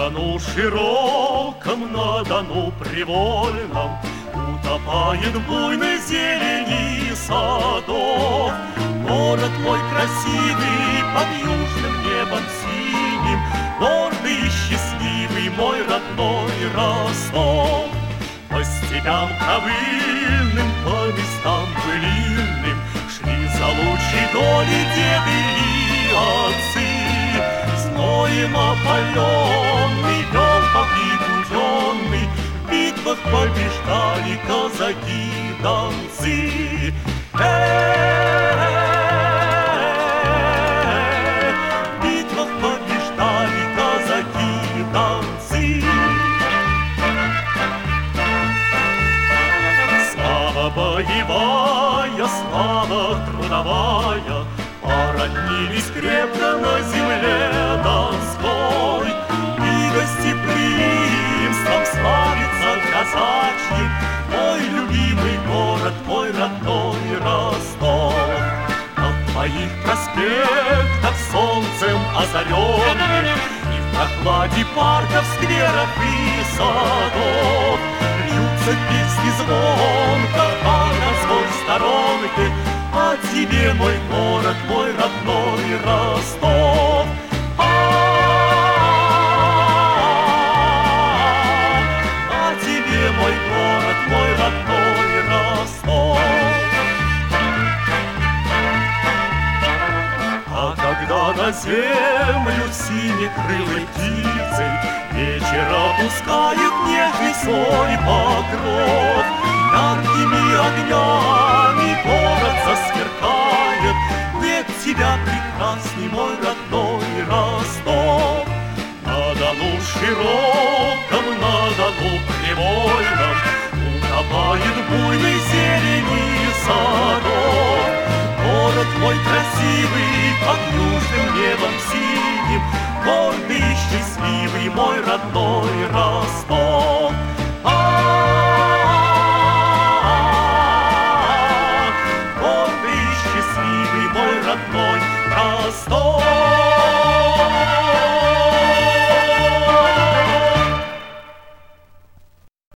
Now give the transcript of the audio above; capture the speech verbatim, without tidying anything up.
Дону широком, на Дону привольном утопает в буйной зелени садов. Город мой красивый под южным небом синим, гордый и счастливый мой родной Ростов. По степям ковыльным, по местам былинным шли за лучшей доли деды и отцы. Зноем опаленный, вел победенный, в битвах побеждали казаки-донцы. В битвах побеждали казаки-донцы. Слава боевая, слава трудовая, породнились крепко на земле донской. И гостеприимством славится казачьим мой любимый город, мой родной Ростов. На твоих проспектах солнцем озаренных и в прохладе парков, скверов и садов льются песни звонко, а на свой сторонке о тебе, мой город, мой родной Ростов. О тебе, мой город, мой родной Ростов. А когда на землю синекрылой птицей вечер опускает нежный свой покров, яркими огнями город засверкает. Нет тебя прекрасней, мой родной Ростов. На Дону широком, на Дону привольном утопает в буйной зелени садов. Город мой красивый под южным небом синим, гордый и счастливый мой родной Ростов. Гордый и счастливый мой родной Ростов.